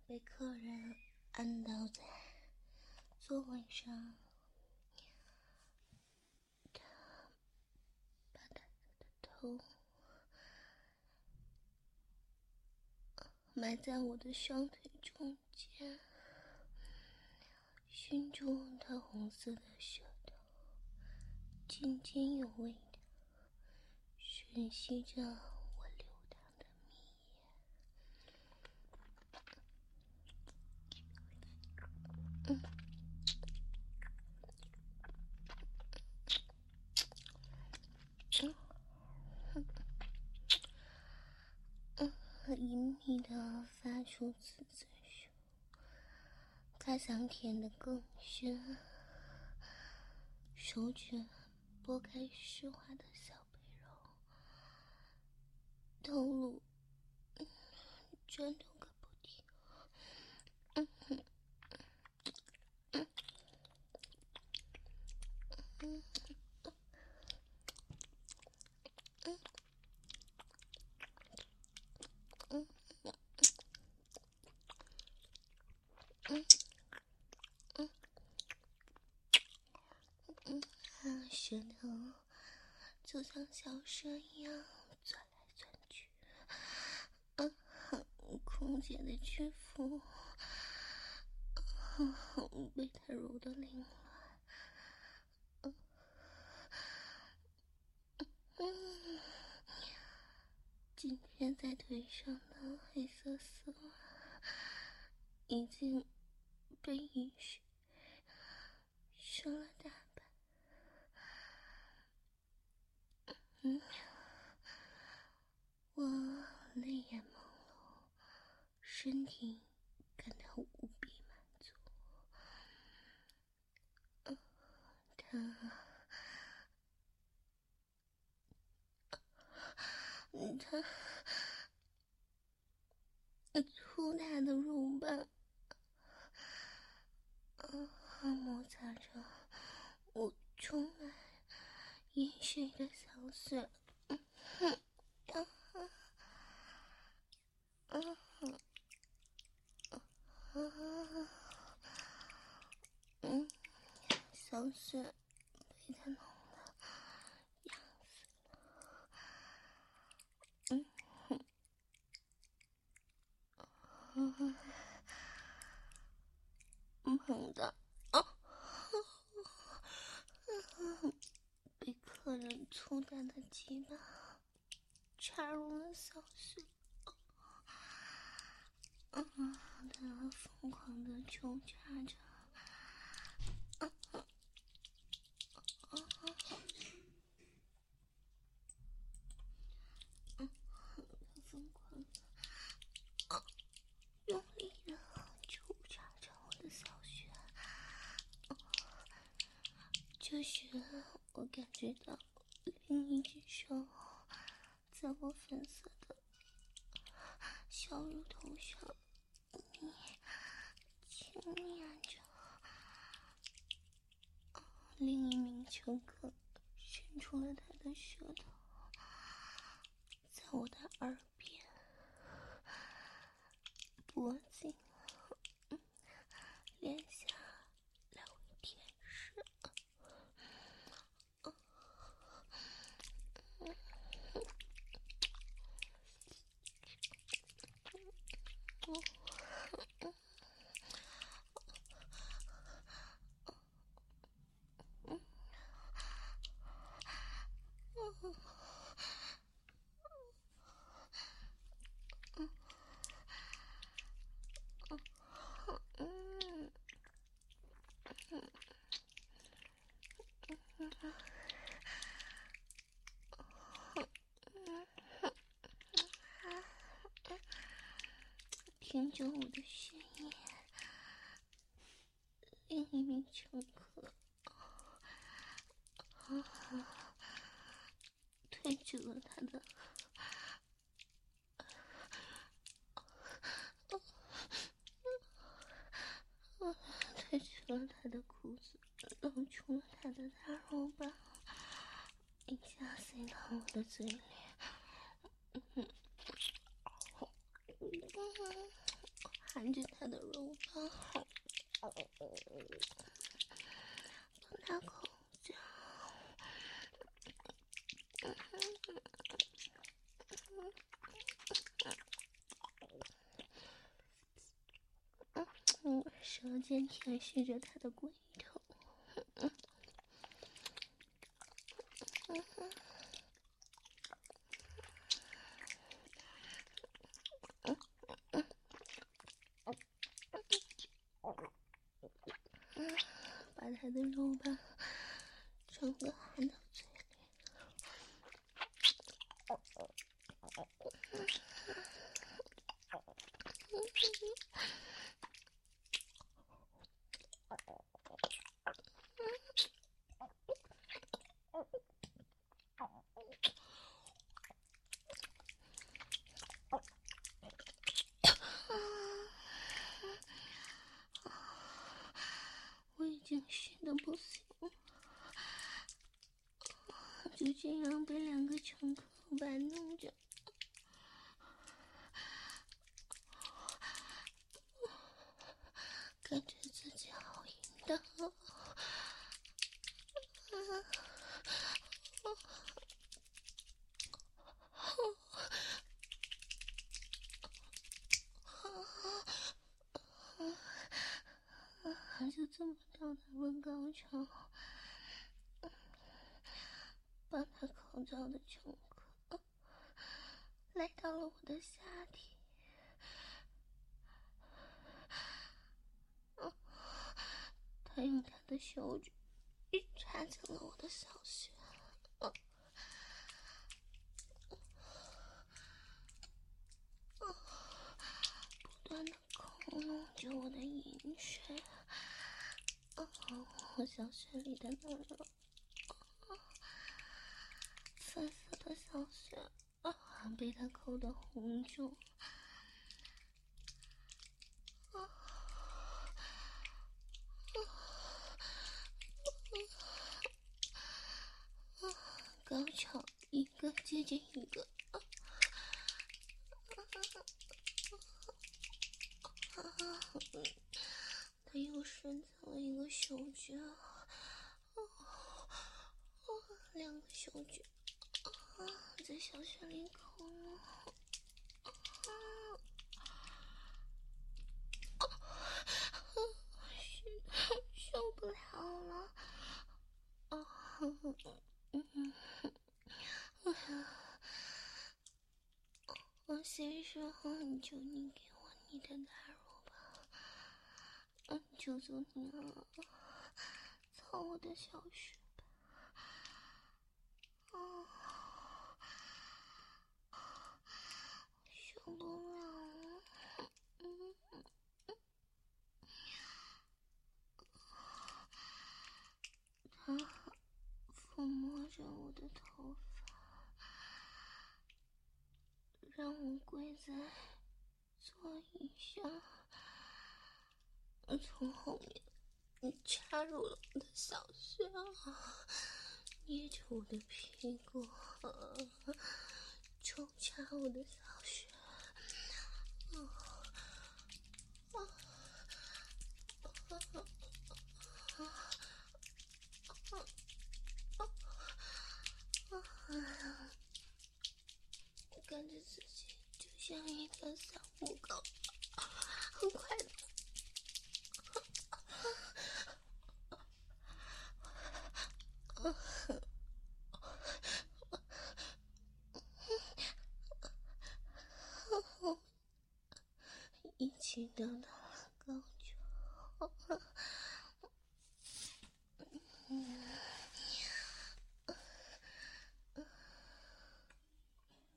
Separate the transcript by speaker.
Speaker 1: 被客人按倒在座位上，他把他的头埋在我的双腿中间，熏住他红色的舌头，津津有味地吮吸着我流淌的蜜液，隐秘地发出呲呲声。他想舔得更深，手指拨开湿滑的小背肉，头颅转动个不停。舌头就像小蛇一样钻来钻去，空姐的肌肤被他揉得凌乱。今天在腿上的黑色丝袜已经被雨水湿了大半。我泪眼朦胧，身体感到无比满足。他粗大的乳瓣摩擦着我充满饮水的小穴，小穴被他弄得痒死了。猛地被客人粗大的鸡巴插入了小穴，他疯狂地抽插着，疯狂地用力地抽插着我的小穴。这时我感觉到另一只手在我粉色的小乳头上轻捻着，另一名乘客伸出了他的舌头，在我的耳边、脖颈、脸颊来回舔舐。听着我的声音，另一名乘客推直了他的裤子，露出了他的大肉棒，一下塞到我的嘴里。 含着他的肉棒，帮他口交。舌尖舔舐着他的龟头，把他的肉棒整个含到嘴里。我已经虚得不行了，就这样被两个乘客玩弄着，感觉自己好淫荡啊！就这么到达温高潮，帮他口罩的乘客来到了我的下体，他用他的手指插进了我的小穴，不断的抠弄着我的饮水，我小穴里的嫩肉，粉色的小穴被他抠得红肿，高潮一个接着一个，他又伸藏了一个手指，两个手指在小穴里抠弄，受不了了，王先生，求你给我你的大肉吧，求求你了，操我的小穴吧，受不了了，他抚摸着我的头发，让我跪在座椅上，从后面插入了我的小穴，捏着我的屁股，抽插我的小穴，感觉自己就像一条小母狗，很快的一起得到了高潮，